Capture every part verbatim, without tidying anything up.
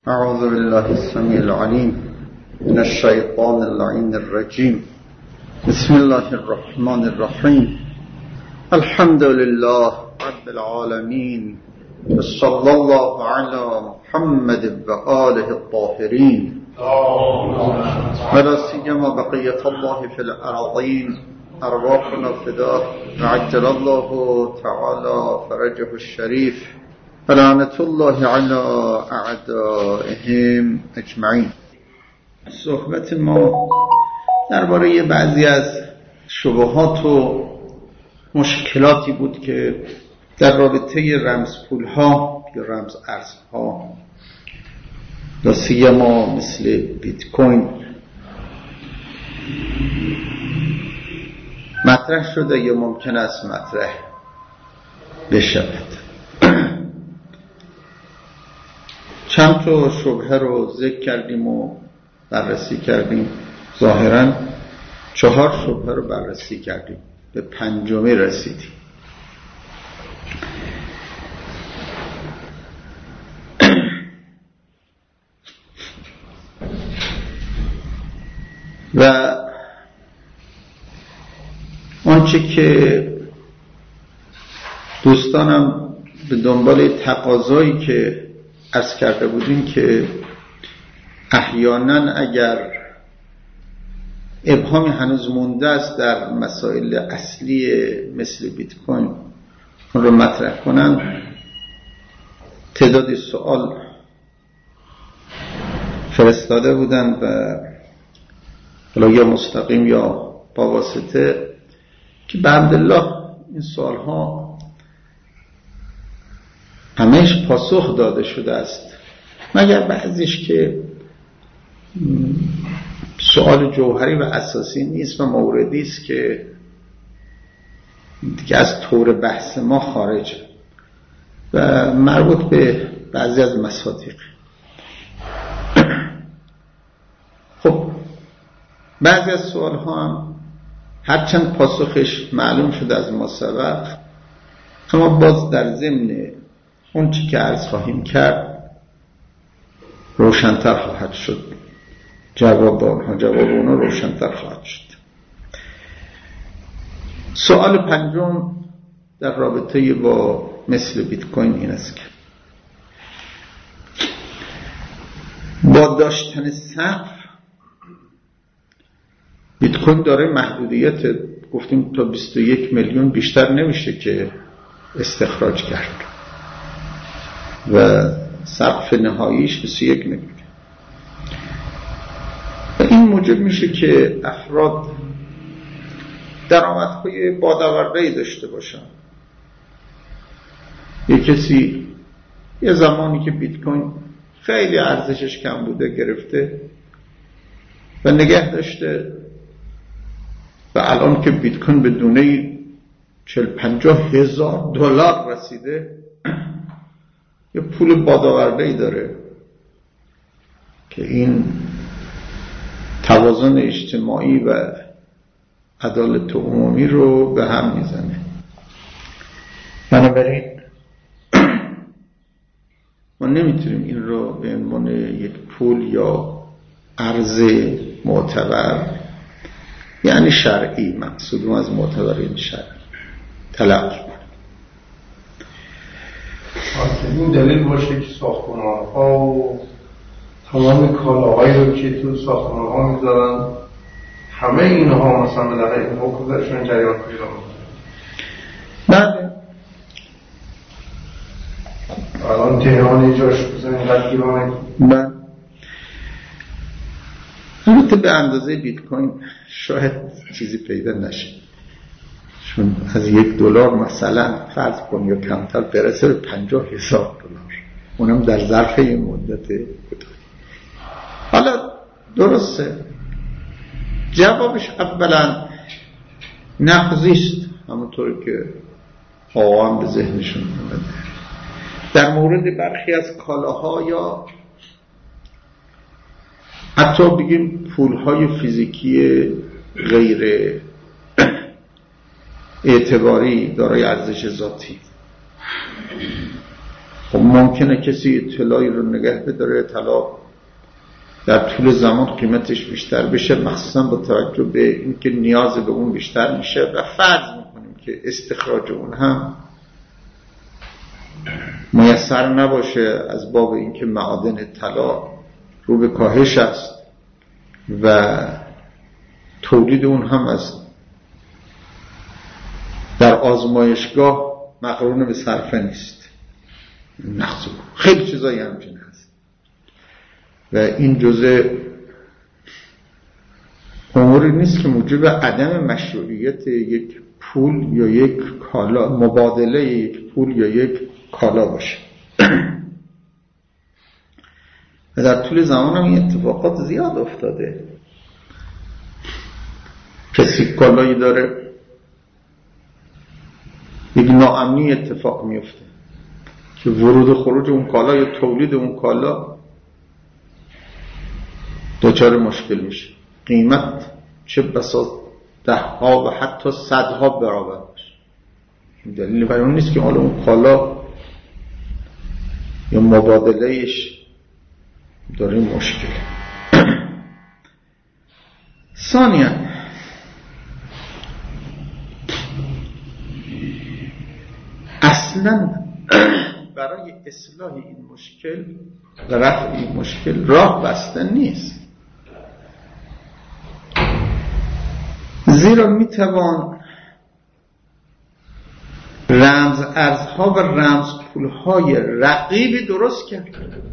أعوذ بالله السميع العليم من الشيطان اللعين الرجيم. بسم الله الرحمن الرحيم. الحمد لله رب العالمين، صلى الله على محمد وآله الطاهرين، ولا سيما بقية الله في الأرضين. أرواحنا فداه وعجل الله تعالى فرجه الشريف، فلعنة الله على اعدائهم اجمعین. صحبت ما درباره بعضی از شبهات و مشکلاتی بود که در رابطه رمز پولها یا رمز ارزها، لا سیما مثل بیت کوین، مطرح شده یا ممکن است مطرح بشود. چند تا شبهه رو ذکر کردیم و بررسی کردیم. ظاهراً چهار شبهه رو بررسی کردیم، به پنجمی رسیدیم. و آنچه که دوستانم به دنبال تقاضایی که عرض کرده بودیم که احیانا اگر ابهامی هنوز مونده است در مسائل اصلی مثل بیت کوین اون رو مطرح کنن، تعدادی سوال فرستاده بودن و حالا یا مستقیم یا با واسطه که بحمدالله این سوال ها همهش پاسخ داده شده است، مگر بعضیش که سوال جوهری و اساسی نیست و موردی است که دیگه از طور بحث ما خارجه و مربوط به بعضی از مصادیق. خب بعضی از سوال ها هم هرچند پاسخش معلوم شده از ما سبق، اما باز در ضمن اون چی که عرض خواهیم کرد روشن‌تر خواهد شد، جواب اونها جواب اونها روشن‌تر خواهد شد. سوال پنجم در رابطه با مثل بیت کوین این است که با داشتن سقف بیت کوین داره محدودیت، گفتیم تا بیست و یک میلیون بیشتر نمیشه که استخراج کرد و سقف نهاییش بیست و یک میلیون. و این موجب میشه که افراد درآمدهای بادآورده‌ای داشته باشن. یه کسی یه زمانی که بیت کوین خیلی ارزشش کم بوده گرفته و نگه داشته و الان که بیت کوین به دونه چهل پنجاه هزار دلار رسیده، یه پول بادآورده‌ای داره که این توازن اجتماعی و عدالت عمومی رو به هم میزنه. بنابراین ما نمیتونیم این رو به عنوان یک پول یا ارز معتبر یعنی شرعی، مقصودم از معتبر این شرعی تلقی کنیم. این دلیل باشه که ساختمان‌ها و تمام کالاهایی رو که تو ساختمان‌ها میذارن همه اینها مثلا به در این حکومتشون جریان پیدا میکنه. بله. الان تهران جاش بزن اینقدر گیرانه. بله. البته به اندازه بیت کوین شاید چیزی پیدا نشه، چون از یک دلار مثلا فرض کن یا کمتر برسه به پنجاه هزار دلار، اونم در ظرف یه مدت کوتاه. حالا درسته جوابش اولا نقضیست، همونطور که آقا به ذهنشون اومده. در مورد برخی از کالاها یا حتی بگیم پولهای فیزیکی غیر اعتباری دارای ارزش ذاتی، خب ممکنه کسی اطلاعی رو نگه بداره، طلا در طول زمان قیمتش بیشتر بشه، مخصوصا با توجه به اینکه نیاز به اون بیشتر میشه و فرض میکنیم که استخراج اون هم میسر نباشه از باب اینکه معادن طلا رو به کاهش است و تولید اون هم از در آزمایشگاه مقرون به صرفه نیست. نقص خیلی چیزایی همچنین هست و این جزء اموری نیست که موجب عدم مشروعیت یک پول یا یک کالا، مبادله یک پول یا یک کالا باشه. و در طول زمان هم این اتفاقات زیاد افتاده. کسی کالایی داره، یک ناامنی اتفاق میفته که ورود و خروج اون کالا یا تولید اون کالا دچار مشکل میشه، قیمت چه بسا ده ها و حتی صدها برابر باشه. این دلیل برای اون نیست که حالا اون کالا یا مبادلهش داره مشکل. ثانیاً اصلاً برای اصلاح این مشکل و رفع این مشکل راه بسته نیست، زیرا میتوان رمز ارزها و رمز پولهای رقیبی درست کرد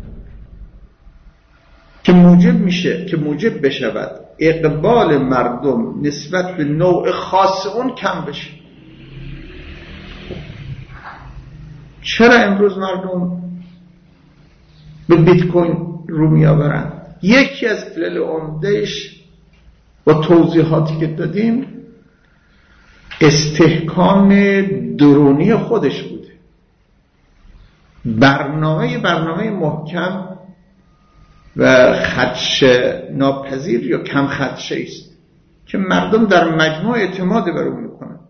که موجب میشه که موجب بشود اقبال مردم نسبت به نوع خاص اون کم بشه. چرا امروز مردم به بیت کوین رو می آورند؟ یکی از علل عمده‌اش با توضیحاتی که دادیم استحکام درونی خودش بوده. برنامه برنامه محکم و خدش ناپذیر یا کم خدشه است که مردم در مجموع اعتماد بر اون میکنن.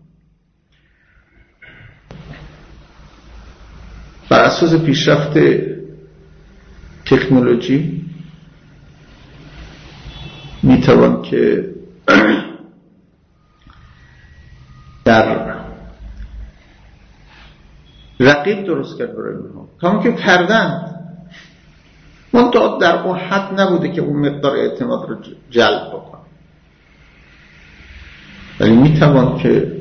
بر اساس پیشرفت تکنولوژی میتوان که در رقیب درست کرد برای اونها، کامی که کردن منتها در اون حد نبوده که اون مقدار اعتماد رو جلب بکنه، ولی میتوان که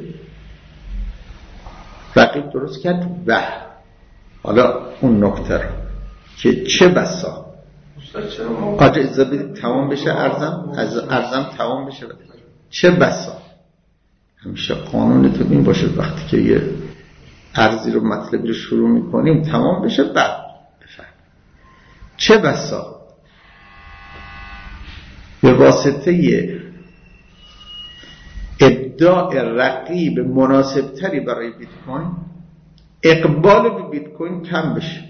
رقیب درست کرد. و حالا اون نکته رو که چه بسا آجا ازابی تمام بشه ارزم از ارزم تمام بشه بده. چه بسا همیشه قانون تو این باشه وقتی که یه ارزی رو مطلبی رو شروع میکنیم تمام بشه بعد بفهم. چه بسا به واسطه ابداع رقیب مناسب تری برای بیت کوین اقبال به بیت کوین کم بشه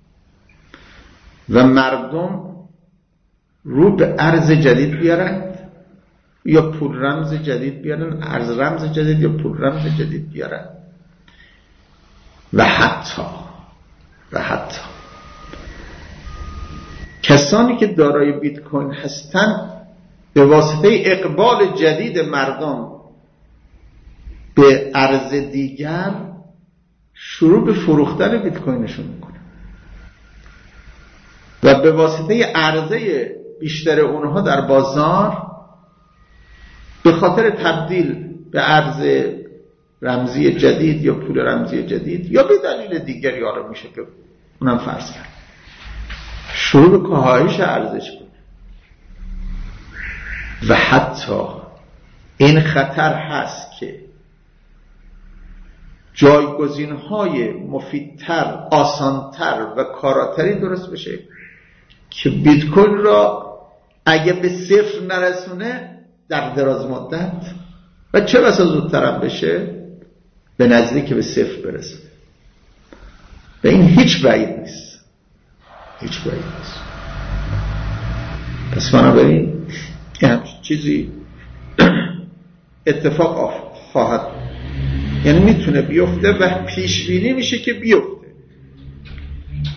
و مردم رو به ارز جدید بیارن یا پول رمز جدید بیارن، ارز رمز جدید یا پول رمز جدید بیارن. و حتی و حتی کسانی که دارای بیت کوین هستن به واسطه اقبال جدید مردم به ارز دیگر شروع به فروختن بیت کوینشون میکنه و به واسطه عرضه بیشتر اونها در بازار به خاطر تبدیل به ارز رمزی جدید یا پول رمزی جدید یا به دلیل دیگری حالا میشه که اونم فرض کرد شروع به کاهش ارزش کنه. و حتی این خطر هست که جایگزین‌های مفیدتر، آسانتر و کاراتری درست بشه که بیت کوین را اگه به صفر نرسونه در دراز مدت و چه بسا زودتر هم بشه به نزدیک به صفر برسه. و این هیچ بعید نیست، هیچ بعید نیست. پس بنابراین یه همچین چیزی اتفاق خواهد، یعنی میتونه بیفته و پیش بینی میشه که بیفته.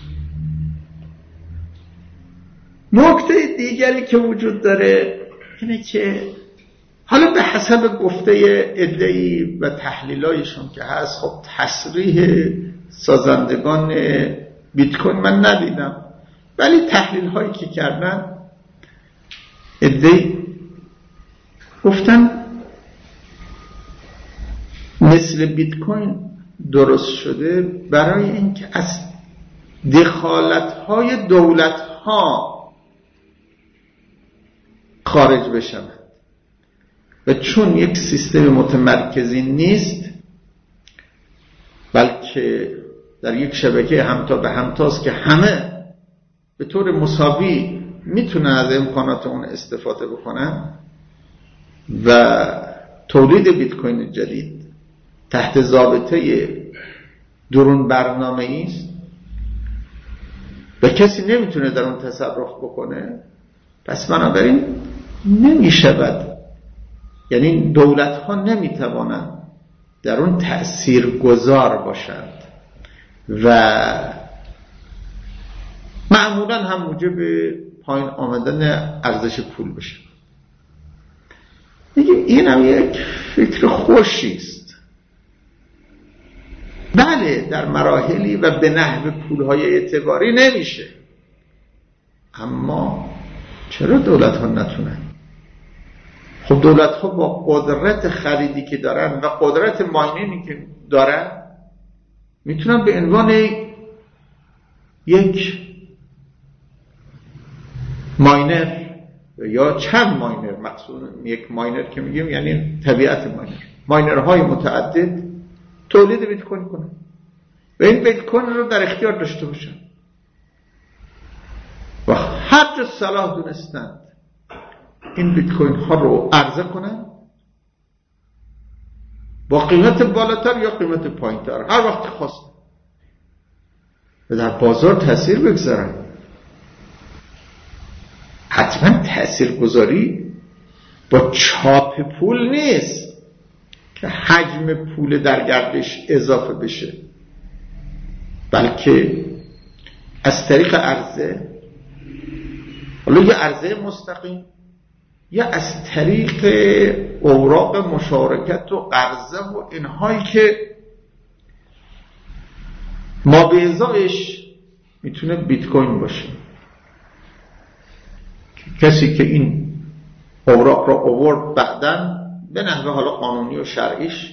نکته دیگری که وجود داره اینه که حالا به حسب گفته عده‌ای و تحلیلایشون که هست، خب تصریح سازندگان بیت کوین من ندیدم، ولی تحلیل هایی که کردن عده‌ای گفتن مثل بیت کوین درست شده برای اینکه از دخالت های دولت ها خارج بشود و چون یک سیستم متمرکزی نیست بلکه در یک شبکه همتا به همتاست که همه به طور مساوی میتونن از امکانات اون استفاده بکنن و تولید بیت کوین جدید تحت ضابطه درون برنامه‌ای است و کسی نمیتونه در اون تصرف بکنه، پس بنابراین نمیشود، یعنی دولت ها نمیتوانند در اون تأثیر گذار باشند و معمولا هم موجب پایین آمدن ارزش پول بشه. میگه این هم یک فکر خوشی است. بله در مراحلی و به نحو پولهای اعتباری نمیشه، اما چرا دولت ها نتونن؟ خب دولت ها با قدرت خریدی که دارن و قدرت ماینینگی که دارن میتونن به عنوان یک ماینر یا چند ماینر، مقصود یک ماینر که میگیم یعنی طبیعت ماینر، ماینرهای متعدد تولید بیت کوین کنن و این بیت کوین رو در اختیار داشته باشن و هر جا صلاح دونستند این بیت کوین ها رو عرضه کنن با قیمت بالاتر یا قیمت پایینتر هر وقت خواستن و در بازار تأثیر بگذارن. حتما تأثیر گذاری با چاپ پول نیست که حجم پول در گردش اضافه بشه، بلکه از طریق عرضه، حالا یه عرضه مستقیم یا از طریق اوراق مشارکت و قرضه و اینهایی که ما به ازایش میتونه بیت کوین باشه. کسی که این اوراق را آورد بعداً به نحوه حالا قانونی و شرعیش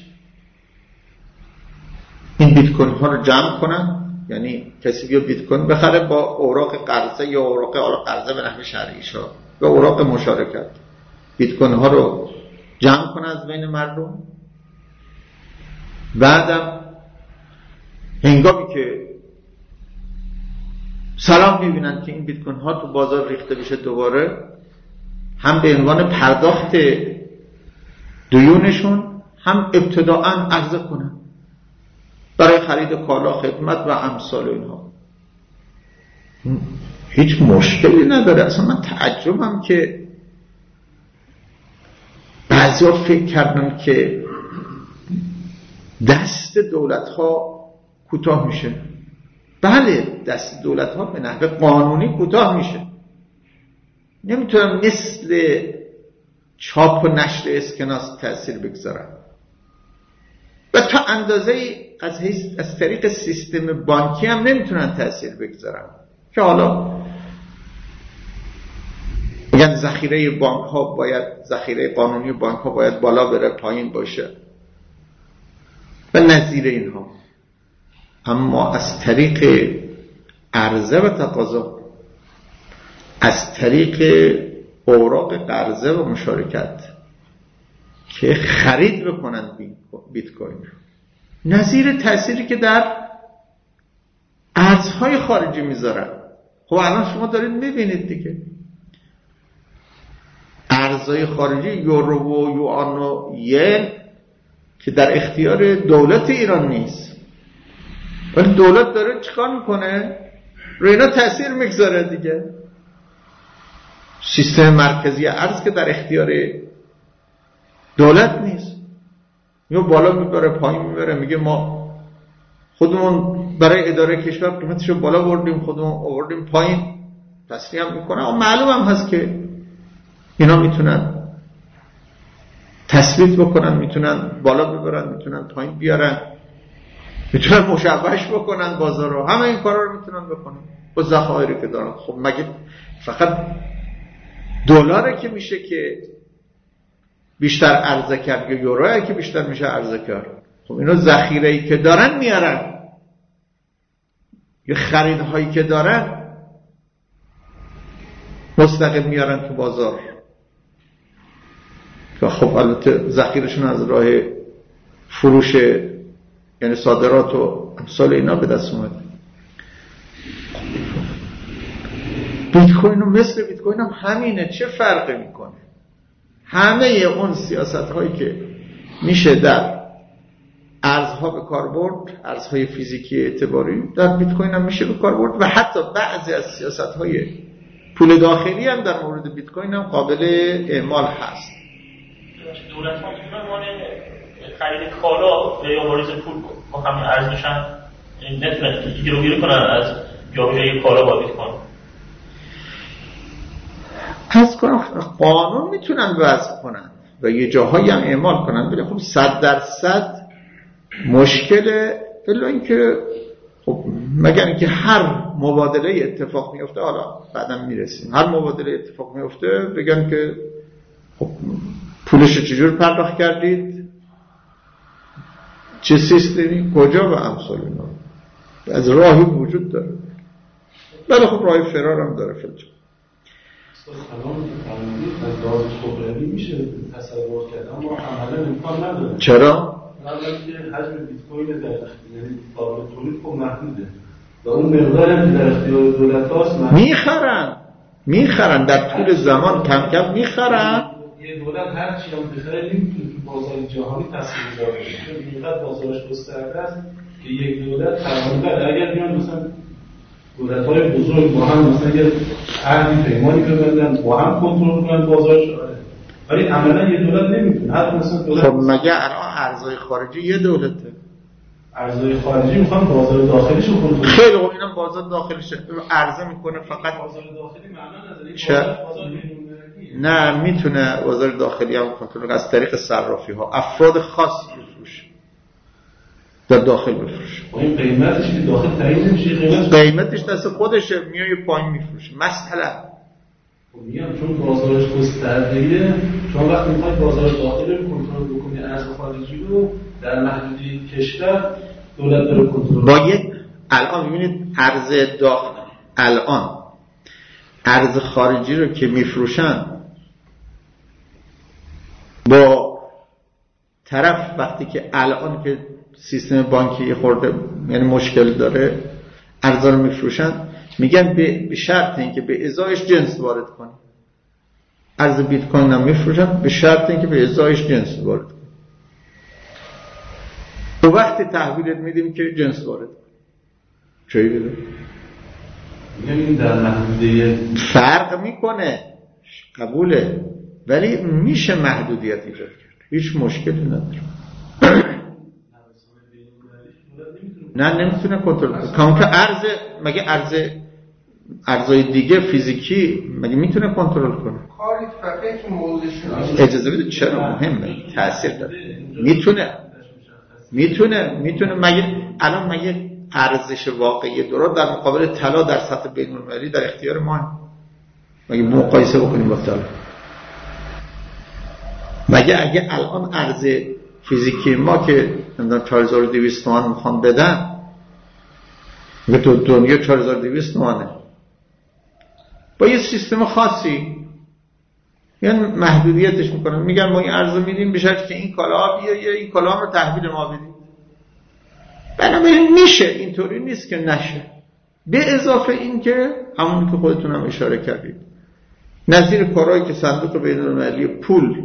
این بیت کوین ها رو جمع کنن، یعنی کسی بیا بیت کوین بخره با اوراق قرضه یا اوراق حالا قرضه به نحوه شرعیش ها و اوراق مشارکت بیت کوین ها رو جمع کنه از بین مردم، بعدم هنگامی که سلام میبینن که این بیت کوین ها تو بازار ریخته بشه دوباره هم به عنوان پرداخت دیونشون هم ابتداءً عرضه کنن برای خرید کالا، خدمت و امثال اینها. هیچ مشکلی نداره. اصلا من تعجبم که بعضیا فکر کردن که دست دولت ها کوتاه میشه. بله دست دولت ها به نحو قانونی کوتاه میشه، نمیتونن مثل چاپ و نشر اسکناس تأثیر بگذارن و تا اندازه از, از طریق سیستم بانکی هم نمیتونن تأثیر بگذارن که حالا میگن ذخیره بانک ها باید، ذخیره قانونی بانک ها باید بالا بره پایین باشه و نظیر اینها. اما از طریق عرضه و تقاضا، از طریق اوراق قرضه و مشارکت که خرید بکنن بیت کوین، نظیر تأثیری که در ارزهای خارجی میذارن. خب الان شما دارید میبینید دیگه ارزهای خارجی یورو و یوآن و ین که در اختیار دولت ایران نیست، ولی دولت داره چیکار میکنه؟ روی اینا تأثیر میگذاره دیگه. سیستم مرکزی ارز که در اختیار دولت نیست، یا بالا میبره پایین میبره، میگه ما خودمون برای اداره کشور قیمتشو بالا بردیم، خودمون آوردیم پایین، تصریح هم میکنن. اما معلوم هم هست که اینا میتونن تثبیت بکنن، میتونن بالا ببرن، میتونن پایین بیارن، میتونن مشوش بکنن بازار رو. همه این کارا رو میتونن بکنن با ذخایری که دارن. خب مگه فقط دلاره که میشه که بیشتر عرضه کرد یا یورویی که بیشتر میشه عرضه کرد؟ خب اینا ذخیره‌ای که دارن میارن یا خریدهایی که دارن مستقیم میارن تو بازار. و خب البته ذخیرشون از راه فروش یعنی صادرات و امثال اینا به دست اومده. بیت کوین و مثل بیت کوین هم همینه. چه فرقی میکنه؟ همه اون سیاست هایی که میشه در ارزها به کار برد، ارزهای فیزیکی اعتباری، در بیت کوین هم میشه به کار برد. و حتی بعضی از سیاست های پول داخلی هم در مورد بیت کوین هم قابل اعمال هست. دولت ها میتونن مانع خرید کالا یا واریز پول با همین ارزش هم نتونن گیروگیری کنن از جابجایی کالا با بیت کوین. پس قانون میتونن وضع کنن و یه جاهایی هم اعمال کنن، ولی خب صد درصد مشکله. الا اینکه خب مگر اینکه هر مبادله اتفاق میفته، حالا بعدم میرسیم، هر مبادله اتفاق میفته بگن که خب پولش چجور پرداخت کردید، چه سیستمی، کجا و امثال اینا. از راهی وجود داره، ولی خب راه فرار هم داره. فلجا سلام قانونی از داد خبرگی میشه تصور کرد، اما عملا امکان نداره. چرا؟ اولا که حجم بیت کوین در یعنی قابل تولید خب محدوده و اون مقداری هم که در اختیار دولت هاست میخرن میخرن در طول زمان کم کم میخرن. یه دولت هر چی هم بخره نمیتونه تو بازار جهانی تاثیرگذار باشه، چون اینقدر بازارش گسترده است که یک دولت تقریبا اگر بیان مثلا دولت‌های بزرگ با هم مثلا یه عهدی پیمانی ببندن با هم کنترل کنن بازارش، ولی عملا یه دولت نمیتونه. حتی مثلا دولت خب مگه الان ارزهای خارجی یه دولته؟ ارزهای خارجی میخوان بازار داخلیشو کنترل. خیلی خوب، اینا بازار داخلیش عرضه میکنه فقط. بازار داخلی معنا نداره. چه؟ بازار بین‌المللیه. نه، میتونه بازار داخلی هم کنترل از طریق صرافی ها، افراد خاصی بفروشه در داخل بفروشه. با این قیمتش که داخل تعیین نمیشه، قیمت قیمتش دست خودشه، میای پایین میفروشه. مثلا خب میگم چون بازارش گسترده‌ایه، چون وقتی میخواد بازار داخلی رو کنترل بکنی، ارز خارجی رو در محدودی کشور دولت داره کنترل. باید الان میبینید ارز داخل، الان ارز خارجی رو که میفروشن با طرف وقتی که الان که سیستم بانکی خورده یعنی مشکل داره، ارزا رو میفروشن، میگن به شرط اینکه به ازایش جنس وارد کنه. ارز بیت کوین هم میفروشن به شرط اینکه به ازایش جنس وارد کنه. تو وقتی تحویلت میدیم که جنس وارد کنه. چایی بده؟ میگم در محدوده فرق میکنه، قبوله، ولی میشه محدودیت ایجاد کرد، هیچ مشکلی نداره. نه نمیتونه کنترل کنه. کام که ارز، مگه ارز ارزای دیگه فیزیکی مگه میتونه کنترل کنه؟ کاری فقط که موضوعش اجازه بده، چرا مهمه، تاثیر داره. میتونه میتونه میتونه مگه الان مگه ارزش واقعی دلار در مقابل طلا در سطح بین‌المللی در اختیار ما؟ مگه مقایسه بکنیم با طلا؟ مگه اگه الان ارز فیزیکی ما که نمیدونم چهار هزار و دویست تومان میخوان بدن، میگه تو دنیا چهار هزار و دویست تومانه، با یه سیستم خاصی یعنی محدودیتش میکنن، میگن ما این ارز میدیم به شرطی که این کالا بیا یا این کالا رو تحویل ما بدیم. بنابراین میشه، اینطوری نیست که نشه. به اضافه این که همون که خودتون هم اشاره کردید، نظیر کارهایی که صندوق بین‌المللی پول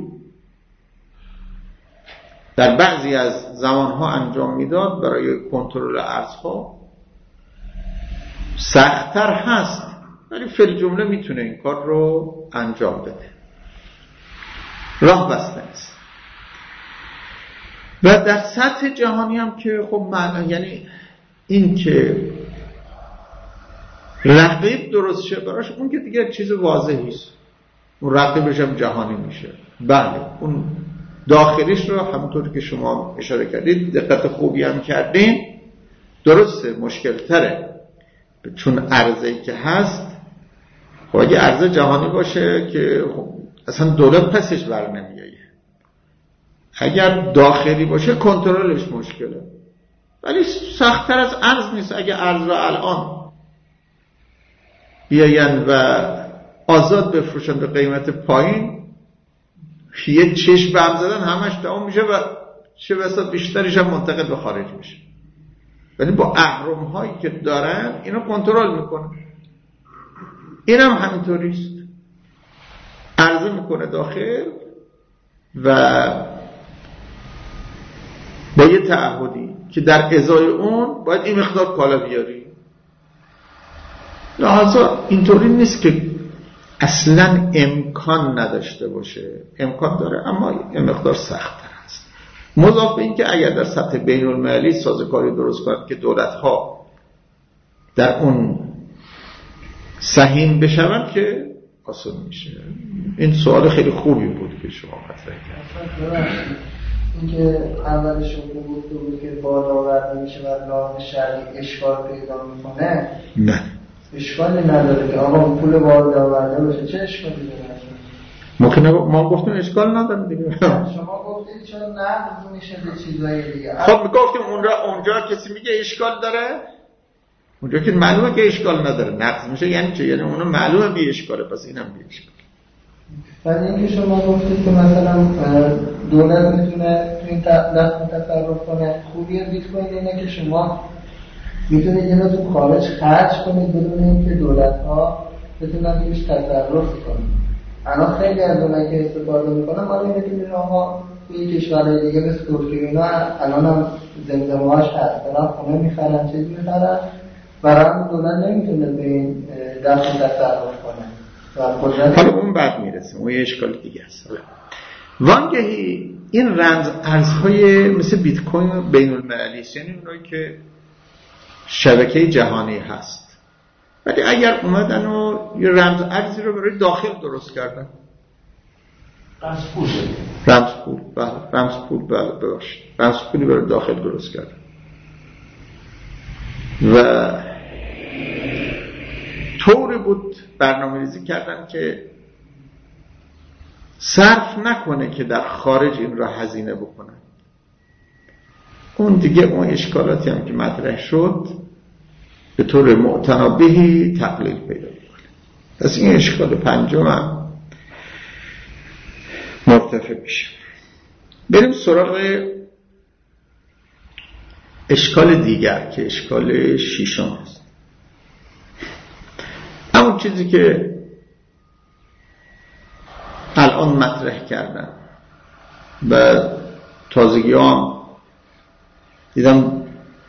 در بعضی از زمانها انجام میداد برای کنترل ارزها سخت‌تر هست، ولی فی الجمله میتونه این کار رو انجام بده. راه بسته است. و در سطح جهانی هم که خب معنی یعنی این که رقیب درست شه براش، اون که دیگه چیز واضحی است، اون رقیبش هم جهانی میشه. بله اون داخلیش رو همونطور که شما اشاره کردید دقت خوبی هم کردین، درسته مشکل تره چون عرضه‌ای که هست. خب اگه عرضه جهانی باشه که خب اصلا دولت پسش بر نمیایه. اگر داخلی باشه کنترلش مشکله، ولی سخت‌تر از ارز نیست. اگه ارز رو الان بیاین و آزاد بفروشن به قیمت پایین، یه چشم به هم زدن همش تمام میشه و چه بسا بیشترش هم منتقل به خارج میشه. ولی با اهرم هایی که دارن اینو کنترل میکنن. این هم همینطوریست، عرضه میکنه داخل و با یه تعهدی که در ازای اون باید این مقدار کالا بیاری. لحاظا اینطوری نیست که اصلا امکان نداشته باشه، امکان داره اما این مقدار سخت‌تر است. مضاف به این که اگر در سطح بین المللی سازوکاری درست کنند که دولت‌ها در اون سهیم بشوند که آسان میشه. این سوال خیلی خوبی بود که شما مطرح کردید. اینکه اولش رو گفته بود که بالا آورده میشه و نام شرعی اشکال پیدا میکنه. نه اشکالی نداره که آقا پول بالا آورده باشه، چه اشکالی داره؟ ما که ما گفتیم اشکال نداره دیگه. شما گفتید چرا نقض میشه به چیزای دیگه. خب میگفتیم اونجا اونجا کسی میگه اشکال داره، اونجا که معلومه که اشکال نداره نقض میشه. یعنی چه؟ یعنی اونو معلومه بی اشکاله، پس اینم بی اشکال. ولی اینکه شما گفتید که مثلا دولت میتونه تو این لحظه تصرف کنه. خوبی بیت کوین اینه که شما میتونید اینو تو خارج خرج کنید بدون اینکه دولت‌ها بتونن توش تصرف کنن. الان خیلی از اونایی که استفاده میکنن مال اینه که میرن آقا توی کشورهای دیگه مثل ترکیه اینا الان هم زمزمه‌هاش هست، دارن خونه میخرن چیز میخرن، برای دولت نمیتونه به این دست تصرف کنه. حالا اون بعد میرسیم، اون یه اشکال دیگه است. وانگهی این رمز ارزهای مثل بیت کوین بین المللی است، یعنی اونایی که شبکه جهانی هست، ولی اگر اومدن و یه رمز ارزی رو برای داخل درست کردن، رمز پول رمز پول بله رمز پول بله ببخشید رمز پولی برای داخل درست کردن و طوری بود برنامه‌ریزی کردن که صرف نکنه که در خارج این را هزینه بکنن. اون دیگه اون اشکالاتی هم که مطرح شد به طور معتنابهی تقلیل پیدا میکنه. پس این اشکال پنجم هم مرتفع میشه. بریم سراغ اشکال دیگر که اشکال ششم است. همون چیزی که الان مطرح کردن و تازگی هم دیدم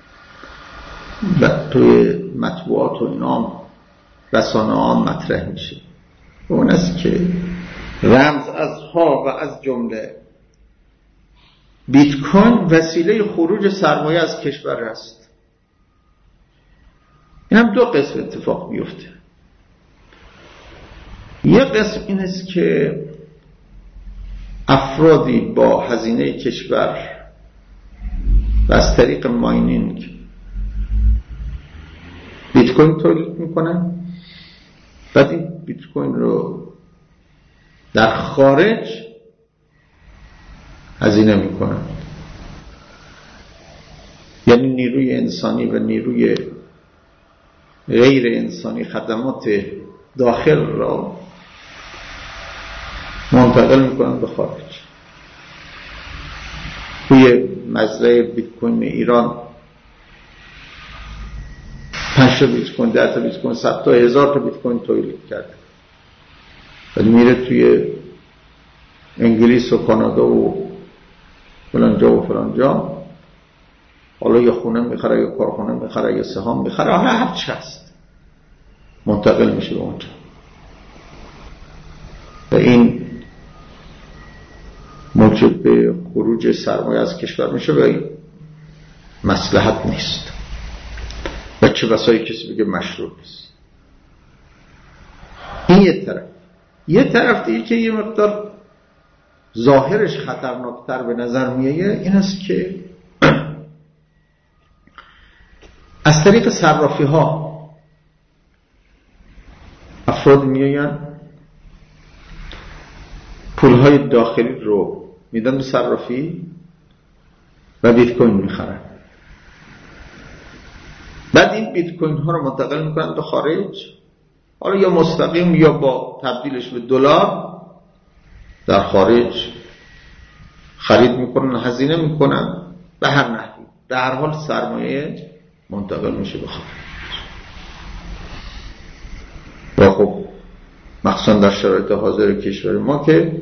توی مطبوعات و اینا رسانه ها مطرح میشه، اون است که رمز از ها و از جمله بیت کوین وسیله خروج سرمایه از کشور است. این هم دو قسم اتفاق میفته. یه قسم این است که افرادی با هزینه کشور و از طریق ماینینگ بیت کوین تولید میکنن، بعد این بیت کوین رو در خارج هزینه میکنن. یعنی نیروی انسانی و نیروی غیر انسانی خدمات داخل را منتقل میکنن به خارج. توی مزرعه بیت کوین ایران پنج تا بیت کوین، ده تا بیت کوین، صد تا، هزار تا بیت کوین تولید کرده، ولی میره توی انگلیس و کانادا و فلان جا و فلان جا، حالا یا خونه میخره یا کارخونه میخره یا سهام میخره، حالا هر چی هست منتقل میشه به اونجا و این موجب به خروج سرمایه از کشور میشه و این مصلحت نیست و چه بسایی کسی بگه مشروع نیست. این یه طرف. یه طرف دیگه که یه مقدار ظاهرش خطرناکتر به نظر میایه این است که از طریق صرافی ها افراد میاین پولهای داخلی رو میدن به صرافی و بیت کوین میخرن. بعد این بیت کوین ها رو منتقل میکنن به خارج، حالا یا مستقیم یا با تبدیلش به دلار در خارج خرید میکنن، هزینه میکنن، به هر نحوی به هر حال سرمایه منتقل میشه به خارج. و خب مخصوصا در شرایط حاضر کشور ما که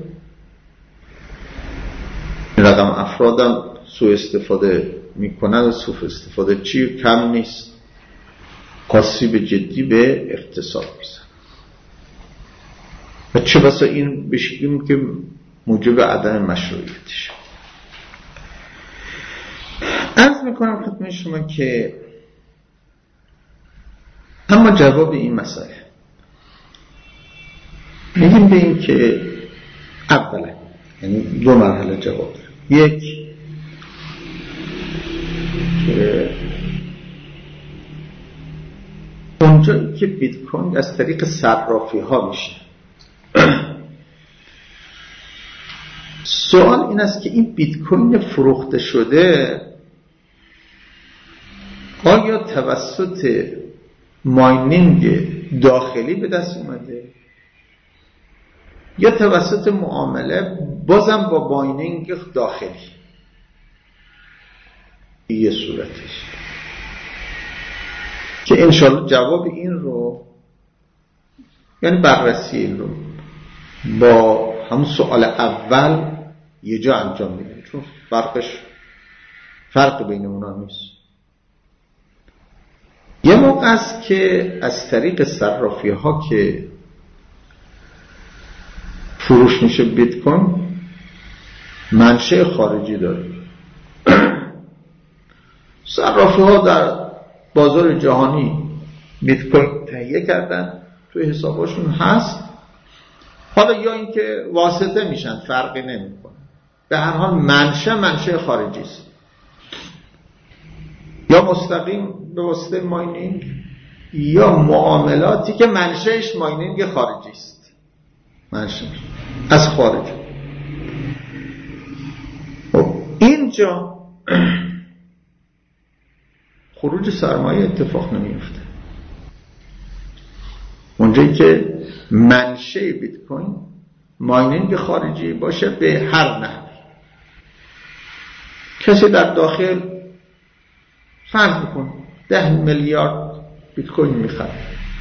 این رقم افرادم سوء استفاده میکنن و سوء استفاده چی کم نیست، آسیب جدی به اقتصاد میزن و چه بسا این بشیم که موجب عدم مشروعیتش. عرض میکنم خدمت شما که اما جواب این مسئله میگیم به این که اولا یعنی دو مرحله جواب داره. یک که اونجایی که بیت کوین از طریق صرافی ها میشه، سوال این است که این بیت کوین فروخته شده آیا توسط ماینینگ داخلی به دست اومده یا توسط معامله بازم با ماینینگ داخلی؟ یه صورتش که انشاءالله جواب این رو یعنی بررسی این رو با همون سوال اول یه جا انجام میدیم، چون فرقش فرق بین اونا نیست. یه موقع است که از طریق صرافی ها که فروش میشه بیت کوین منشأ خارجی داره. صرافی ها در بازار جهانی بیت کوین تهیه کردن، توی حسابشون هست، حالا یا اینکه واسطه میشن فرقی نمیکنه، به هر حال منشأ منشأ خارجی است، یا مستقیم به واسطه ماینینگ یا معاملاتی که منشأش ماینینگ خارجی است، منشأ از خارج. اینجا خروج سرمایه اتفاق نمیفته. اونجایی که منشأ بیت کوین ماینینگ خارجی باشه به هر نحوی، کسی در داخل فرض کن ده میلیارد بیت کوین میخره،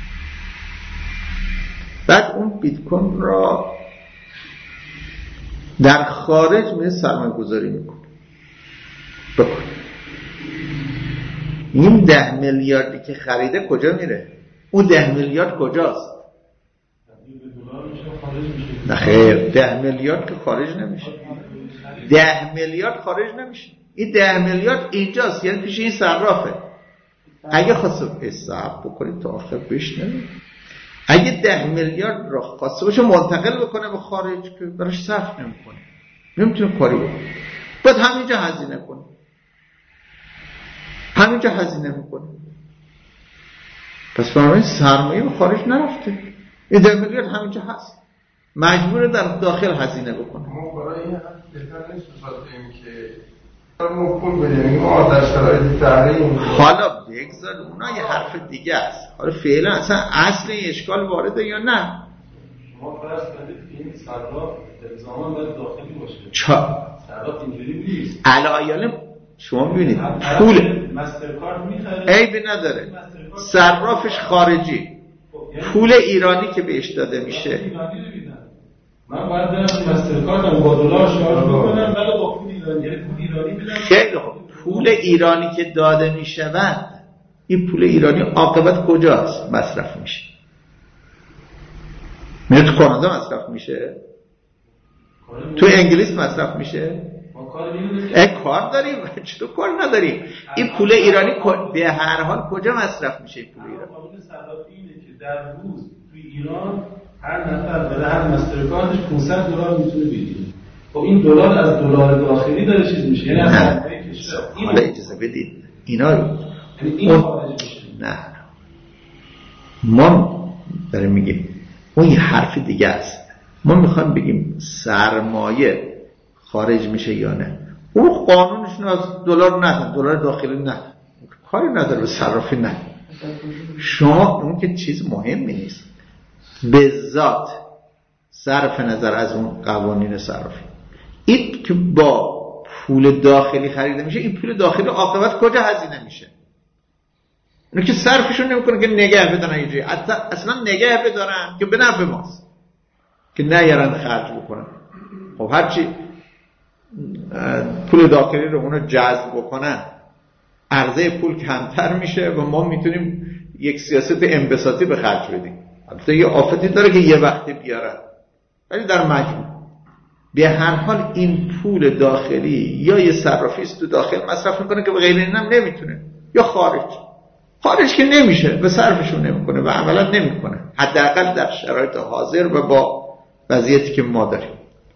بعد اون بیت کوین را در خارج میره سرمایه گذاری میکنه. بکن این ده میلیاردی که خریده کجا میره؟ اون ده میلیارد کجاست؟ نه خیر، ده میلیارد که خارج نمیشه. ده میلیارد خارج نمیشه. این ده میلیارد اینجاست، یعنی پیش این صرافه. اگه خواست حساب بکنید تا آخر بشنوید، اگه ده میلیارد را خواسته باشه منتقل بکنه به خارج که براش صرف نمیکنه، نمیتونه کاری بکنه، باید همینجا هزینه کنه، همینجا هزینه میکنه. پس برای سرمایه به خارج نرفته، این ده میلیارد همینجا هست، مجبوره در داخل هزینه بکنه. ما برای این بهتر نیست بسازیم که ما پول بدیم، ما در شرایط تحریم. حالا بگذار اونا یه حرف دیگه است. حالا فعلا اصلا اصل این اشکال وارده یا نه؟ ما فرض کنید این صراف الزاما باید داخلی باشه. چا؟ صراف اینجوری نیست. علایال شما می‌بینید پول مسترکارد می‌خره، عیبی نداره، صرافش خارجی، پول ایرانی که بهش داده میشه من باید برم مسترکاردم با دلار شارژ بکنم، ولی با پول ایرانی، یعنی پول ایرانی میدم. خیلی خوب، پول ایرانی که داده میشود، این پول ایرانی عاقبت کجاست مصرف میشه؟ میره تو کانادا مصرف میشه، تو انگلیس مصرف میشه. ای کار داریم، چطور کار نداریم؟ این پول ایرانی به هر حال کجا مصرف میشه؟ پول ایرانی قانون صرافی اینه که در روز تو ایران هر نفر برای هر مستر کارتش پانصد دلار میتونه بگیره. خب این دلار از دلار داخلی داره چیز میشه، یعنی از سرمایه کشور. حالا اجازه بدید اینا رو یعنی این خارج میشه. نه ما داریم میگیم اون یه حرف دیگه است. ما میخوایم بگیم سرمایه خارج میشه یا نه. اون قانونشون از دلار نه، دلار داخلی نه، کاری نداره به صرافی نه. شما اون که چیز مهمی نیست به ذات صرف نظر از اون قوانین صرافی. این که با پول داخلی خریده میشه، این پول داخلی عاقبت کجا هزینه میشه؟ اون که صرفشون نمیکنه که نگه بدارن یه جایی، اصلا نگه بدارن که به نفع ماست، که نیارن خرج بکنن. خب هرچی پول داخلی رو اونو جذب بکنن عرضه پول کمتر میشه و ما میتونیم یک سیاست انبساطی به خرج بدیم. البته یه آفتی داره که یه وقتی بیاره، ولی در مجموع به هر حال این پول داخلی یا یه صرافی است تو داخل مصرف میکنه که به غیر اینم نمیتونه، یا خارج خارج که نمیشه به صرفشون نمیکنه و عملا نمیکنه، حداقل در شرایط حاضر و با وضعیتی که ما داریم.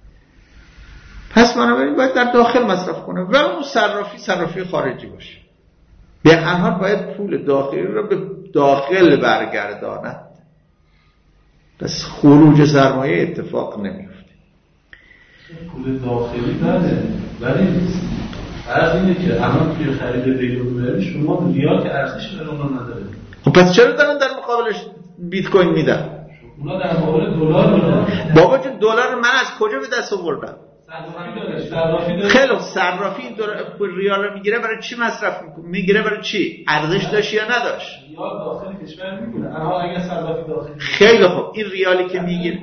پس بنابراین باید در داخل مصرف کنه و اون صرافی صرافی خارجی باشه. به هر حال باید پول داخلی رو به داخل برگرداند. پس خروج سرمایه اتفاق نمیفته. پول داخلی بله، ولی عرض اینه که الان توی خرید بین‌المللی شما ریال که ارزش برای اونا نداره. خب پس چرا دارن در مقابلش بیت کوین میدن؟ اونا در مقابل دلار میدن. بابا جون دلار من از کجا به دست آوردم؟ خیلی صرافی این ریال رو میگیره برای چی مصرف میکنه؟ میگیره برای چی؟ ارزش داشت یا نداشت؟ ریال داخل کشور میگیره. اما اگه صرافی داخل خیلی خوب این ریالی که میگیره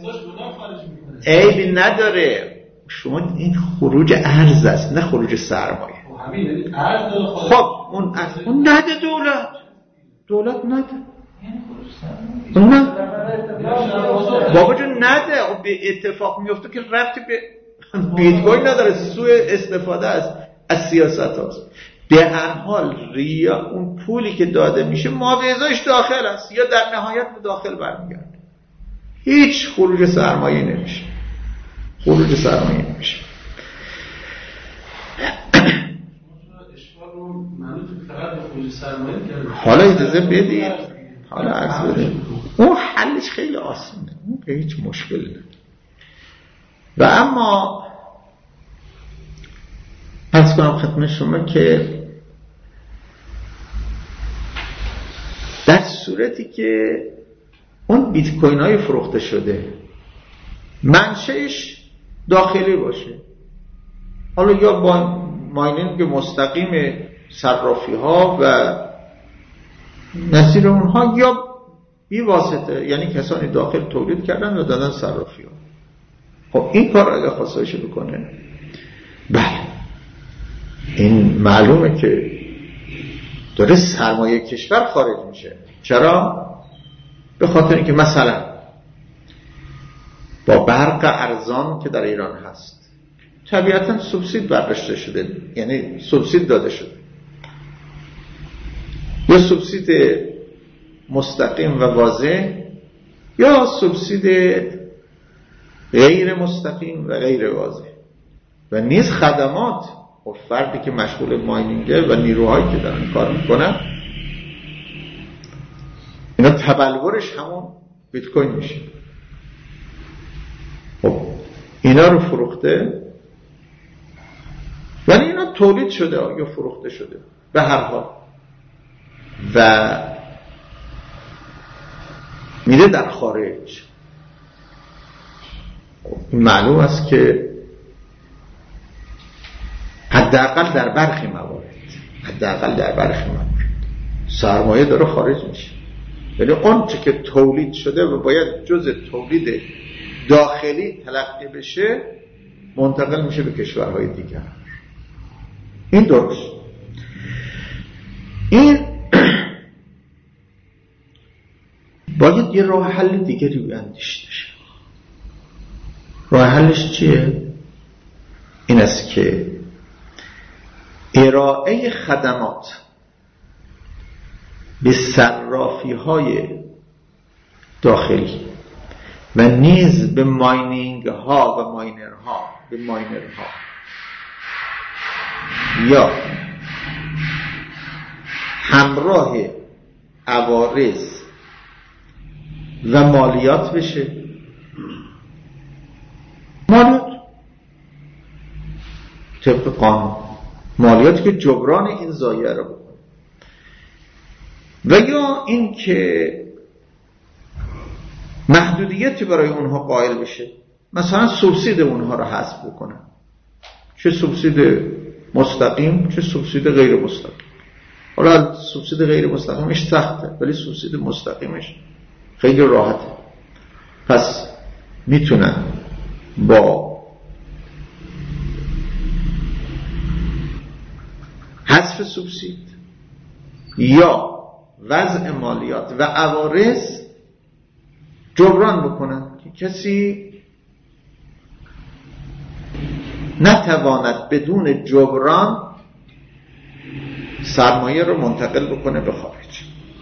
عیبی نداره. شما این خروج ارز است نه خروج سرمایه. خب همین یعنی ارز داره. خب اون اون نده دولت. دولت نده. اون نه. بابا جون نده. به اتفاق میفته که ربطی به بیت کوین نداره، سوء استفاده از از سیاست هاست. به هر حال ریا اون پولی که داده میشه ماویزاش داخل است یا در نهایت به داخل برمیگرده. هیچ خروج سرمایه نمیشه. خروج سرمایه نمیشه. حالا اجازه بدید، حالا عرض بدید اون حلش خیلی آسونه، اون که هیچ مشکلی نداره. و اما عرض کنم خدمت شما که در صورتی که اون بیت کوین های فروخته شده منشأش داخلی باشه، حالا یا با ماینینگ مستقیم صرافی ها و نظیر اونها یا بی واسطه، یعنی کسانی داخل تولید کردن و دادن صرافی ها. خب این کار اگه خواستایش بکنه بله این معلومه که داره سرمایه کشور خارج میشه. چرا؟ به خاطر اینکه مثلا با برق ارزان که در ایران هست طبیعتاً سوبسید برداشته شده، یعنی سوبسید داده شده، یا سوبسید مستقیم و واضح یا سوبسید غیر مستقیم و غیر واضح. و نیز خدمات و فردی که مشغول ماینینگه و نیروهایی که دارن کار میکنن اینا تبلورش همون بیت کوین میشه. خب اینا رو فروخته، ولی اینا تولید شده یا فروخته شده به هر حال و میره در خارج. معلوم است که حداقل در برخی موارد حداقل در برخی موارد سرمایه داره خارج میشه، یعنی اون چه که تولید شده و باید جزء تولید داخلی تلقی بشه منتقل میشه به کشورهای دیگر. این درست. این باید یه راه حل دیگری بیاندیشیده شه. راه حلش چیه؟ این است که ارائه خدمات به صرافی های داخلی و نیز به ماینینگ ها و ماینر ها به ماینر ها یا همراه عوارض و مالیات بشه. مالیات طبق قانون، مالیات که جبران این ضایعه رو بکنه. و یا این که محدودیتی برای اونها قائل بشه، مثلا سوبسید اونها رو حذف بکنه، چه سوبسید مستقیم چه سوبسید غیر مستقیم. حالا سوبسید غیر مستقیمش سخته ولی سوبسید مستقیمش خیلی راحته. پس میتونن با حذف سوبسید یا وضع مالیات و عوارض جبران بکنن که کسی نتواند بدون جبران سرمایه رو منتقل بکنه به خارج.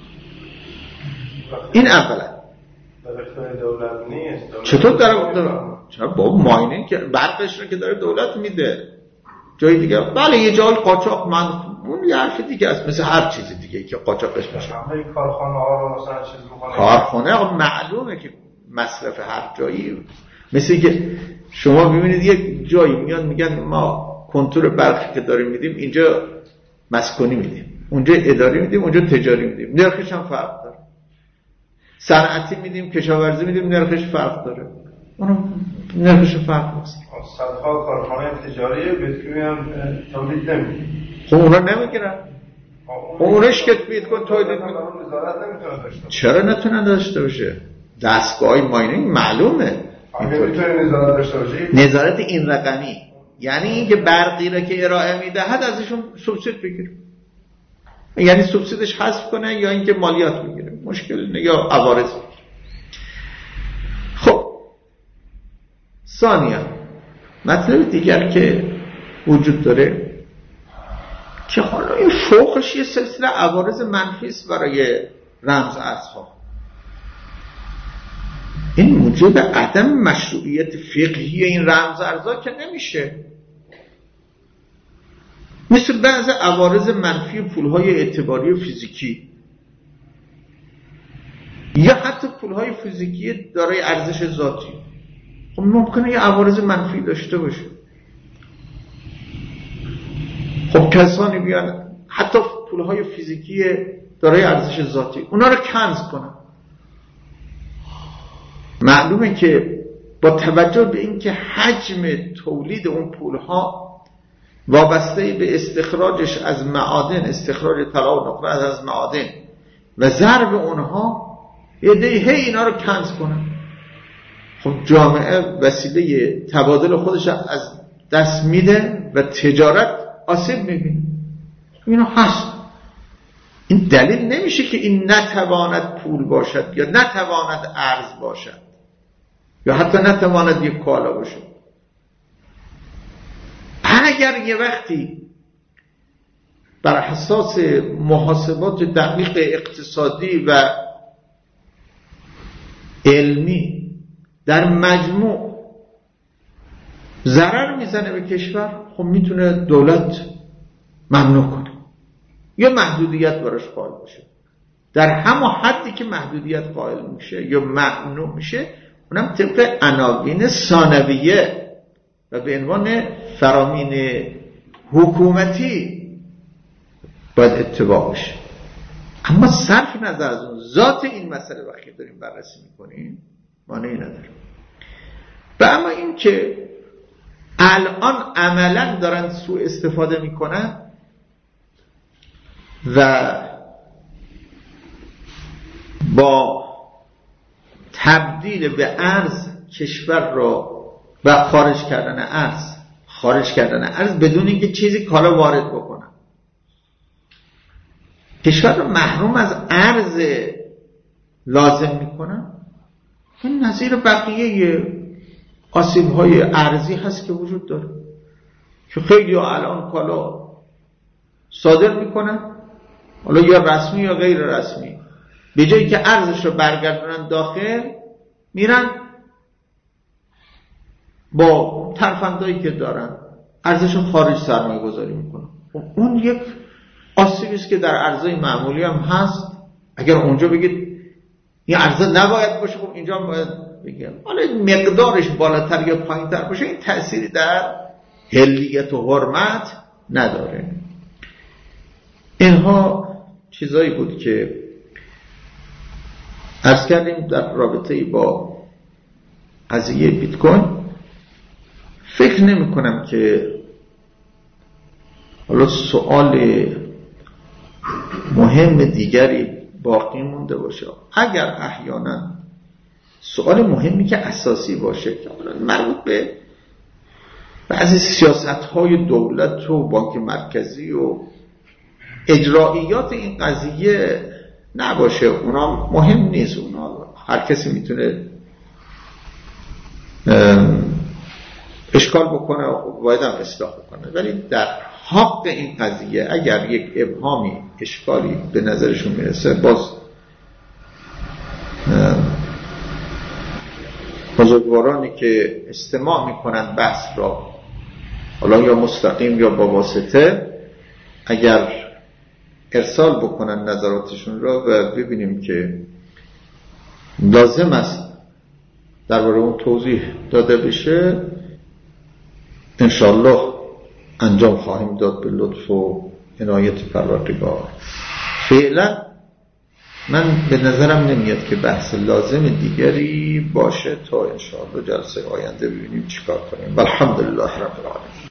این اولا. در اختیار دولت نیست. چطور در دولت؟ چرا بابا ماینه که برقش رو که داره دولت میده جای دیگه. بله یه جای قاچاق من اون یه حرف دیگه است، مثل هر چیز دیگه که قاچاقش میشه. همه کارخانه ها رو مثلا چیز میکنه. کارخانه معلومه که مصرف هر جایی، مثل که شما ببینید یک جایی میاد میگن ما کنتور برقی که داریم میدیم اینجا مسکونی میدیم، اونجا اداری میدیم، اونجا تجاری میدیم، نرخش هم فرق داره. صنعتی میدیم، کشاورزی میدیم، نرخش فرق داره. اونم نرخش فرق هست. صدها کارخانه تجاری بیتکوین هم تولید نمیده. خب اونا نمیگیرن. اونش که بیت کوین تولید نظارت نمیتونه داشته باشه. چرا نتونه داشته باشه؟ دستگاه ماینینگ معلومه. اگه میتونه نظارت داشته باشه. نظارت این رقمی یعنی اینکه برقی را که ارائه میدهد ازشون سوبسید بگیره، یعنی سوبسیدش حذف کنه یا اینکه مالیات بگیره، مشکل نه، یا عوارض. خب ثانیا مطلب دیگر که وجود داره که حالا این فوقش یه سلسله عوارض منفی است برای رمز ارزها. این موجب عدم مشروعیت فقهی این رمز ارزها که نمیشه. مثل بعض عوارض منفی پولهای اعتباری و فیزیکی یا حتی پولهای فیزیکی دارای ارزش ذاتی، خب ممکنه یه عوارض منفی داشته باشه. خب کسانی بیان حتی پولهای فیزیکی دارای ارزش ذاتی اونا رو کنز کنن. معلومه که با توجه به اینکه حجم تولید اون پولها وابسته به استخراجش از معادن، استخراج طلا و نقره از معادن و ضرب اونها، یه دیه اینا رو کنز کنن. خب جامعه وسیله تبادل خودش از دست میده و تجارت آسیب میبینه. اینو هست. این دلیل نمیشه که این نتواند پول باشد یا نتواند ارز باشد یا حتی نتواند یک کالا باشه. اگر یه وقتی بر اساس محاسبات دقیق اقتصادی و علمی در مجموع ضرر میزنه به کشور، خب میتونه دولت ممنوع کنه یا محدودیت براش قائل باشه. در همون حدی که محدودیت قائل میشه یا ممنوع میشه، اونم طبق عناوین ثانویه و به عنوان فرامین حکومتی باید اتباع بشه. اما صرف نظر از اون ذات این مسئله وقتی داریم بررسی میکنیم مانعی نداره. و اما این که الان عملا دارن سوء استفاده میکنن و با تبدیل به ارز کشور را و خارج کردن ارز خارج کردن ارز بدون اینکه چیزی کالا وارد بکنن، کشور رو محروم از ارز لازم میکنن. این نظیر بقیه آسیب‌های ارزی هست که وجود داره که خیلی ها الان کالا صادر میکنن، حالا یا رسمی یا غیر رسمی، به جایی که ارزش رو برگردونن داخل میرن با ترفندایی که دارن ارزش خارج سرمایه گذاری میکنن. اون یک آسیبی است که در ارزهای معمولی هم هست. اگر اونجا بگید این ارزه نباید باشه، خب اینجا باید بگیم حالا مقدارش بالاتر یا پایینتر باشه این تأثیری در حلیت و حرمت نداره. اینها چیزایی بود که عرض کردیم در رابطه با قضیه بیت کوین. فکر نمی کنم که حالا سوال مهم دیگری باقی مونده باشه. اگر احیانا سوال مهمی که اساسی باشه که مربوط به بعضی سیاست‌های دولت و بانک مرکزی و اجراییات این قضیه نباشه، اونا مهم نیست، اونا هر کسی میتونه اشکال بکنه و باید هم اصلاح بکنه. ولی در حق این قضیه اگر یک ابهامی اشکالی به نظرشون میرسه، باز بزرگوارانی که استماع میکنن بحث را حالا یا مستقیم یا با واسطه اگر ارسال بکنن نظراتشون را و ببینیم که لازم است درباره اون توضیح داده بشه، انشالله انجام خواهیم داد به لطف و عنایت پروردگار. فعلا من به نظرم نمیاد که بحث لازم دیگری باشه تا انشالله جلسه آینده ببینیم چیکار کنیم. الحمدلله رب العالمین.